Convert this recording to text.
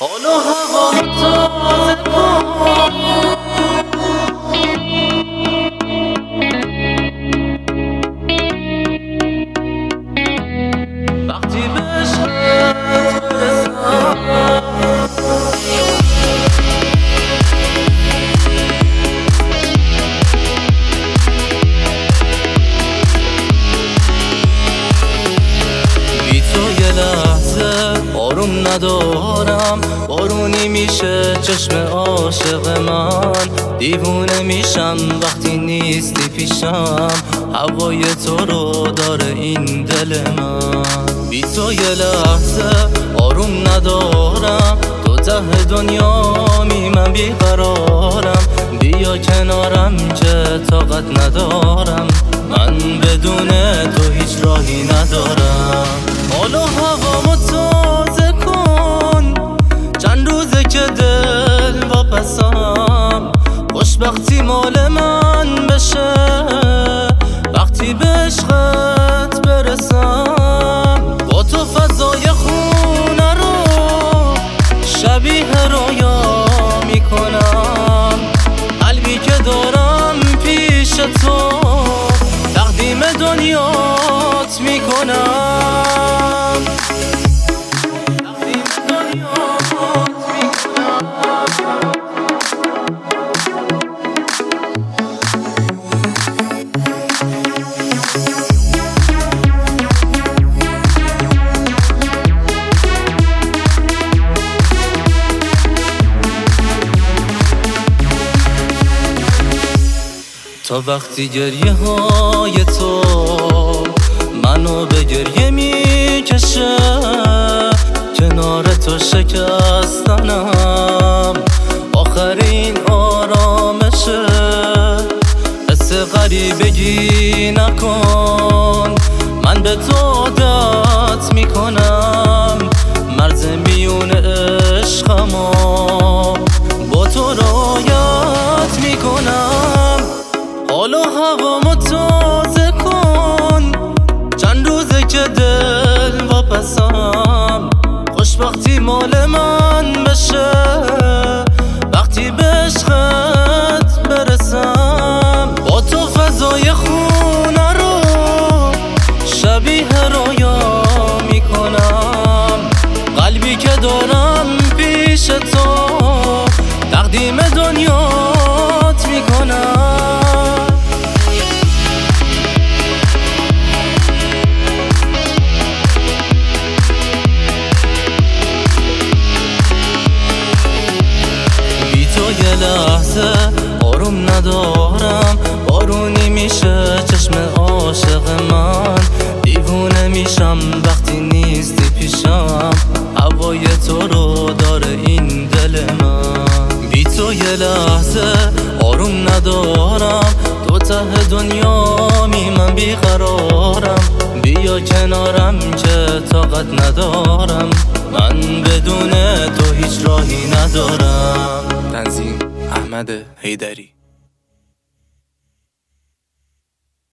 حال و هوا تازه کن، وقتی به عشقت برسم بی تو یه لحظه آروم ندارم. بارونی میشه چشم عاشق من، دیوونه میشم وقتی نیستی پیشم. هوای تو رو داره این دل من. بی تو یه لحظه آروم ندارم. تو ته دنیامی من بیقرارم. بیا کنارم که طاقت ندارم، من بدون تو هیچ راهی ندارم. حال و هوامو تازه کن، چند روزه که دل واپسم. خوشبختی مال من بشه وقتی به عشقت برسم. با تو فضای خونه رو شبیه رویا میکنم. قلبی که دارم پیش تو تقدیم دنیات میکنم. تا وقتی گریه های تو منو به گریه میکشه، کنار تو شکستنم آخرین آرامشه. حس غریبگی نکن، من به تو عادت میکنم. مرز میون عشقمو با تو رعایت میکنم. حال و هوامو تازه کن، چند روزه که دل واپسم. خوشبختی مال من بشه وقتی به عشقت برسم. با تو فضای خونه رو شبیه رویا میکنم. قلبی که دارم پیش تو تقدیم دنیات میکنم. یه لحظه آروم ندارم. بارونی میشه چشم عاشق من، دیوونه میشم وقتی نیستی پیشم. هوای تو رو داره این دل من. بی تو یه لحظه آروم ندارم. تو ته دنیامی من بیقرارم. بیا کنارم که طاقت ندارم، من بدون تو هیچ راهی ندارم. تنظیم احمد حیدری.